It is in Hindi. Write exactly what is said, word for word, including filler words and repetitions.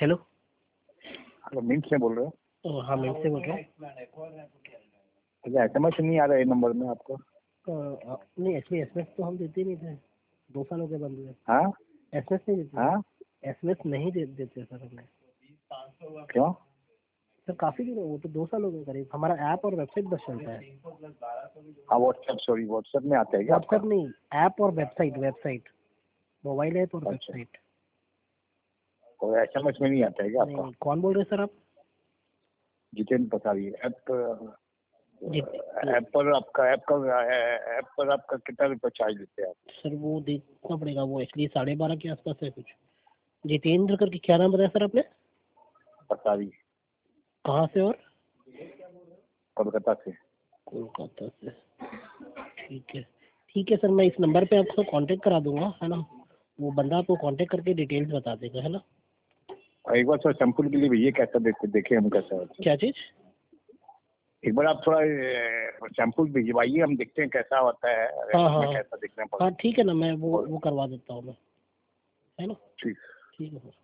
हेलो हेलो, मिंट से बोल रहे हो? ओ, हाँ मिंट से बोल रहा हूँ। अच्छा, एस एम एस नहीं आ रहा है नंबर में आपको? अ, नहीं एक्चुअली एस एम एस तो हम देते नहीं थे, दो साल हो गए बंद हुए। हाँ एस एम एस नहीं देते, हाँ, एस एम एस नहीं दे, देते सर हमने। क्यों? सर काफ़ी दिन, वो तो दो साल हो गए करीब। हमारा ऐप और वेबसाइट बस चलता है। हाँ, व्हाट्सएप, सॉरी व्हाट्सएप में आता है क्या आपका? व्हाट्सएप नहीं, ऐप और वेबसाइट, वेबसाइट मोबाइल ऐप और अच्छा, वेबसाइट। और एस एम एस में नहीं आता है क्या नहीं आपका? नहीं, कौन बोल रहे हैं सर आप? जितेंद्र पसारी। ऐप जी ऐप पर आपका ऐप का ऐप पर आपका कितना रुपये चार्ज लेते हैं आप? सर वो देखना पड़ेगा, वो एक्चुअली साढ़े बारह के आसपास है कुछ। जितेंद्र करके क्या नाम बताया सर आपने? पसारी, कहाँ से? और कोलकाता से। कोलकाता से, ठीक है ठीक है सर, मैं इस नंबर पे आपको कांटेक्ट करा दूंगा, है ना? वो बंदा आपको कांटेक्ट करके डिटेल्स बता देगा, है ना? और एक बार थोड़ा सैंपल के लिए भैया कैसा देखते देखे हम कैसा होता है। क्या चीज़? एक बार आप थोड़ा सैंपल भिजवाइए, हम देखते हैं कैसा होता है। अगर हाँ हमें हाँ कैसा देखना पड़ा। हाँ, ठीक है ना, मैं वो वो करवा देता हूँ मैं, है ना? ठीक। ठीक है सर।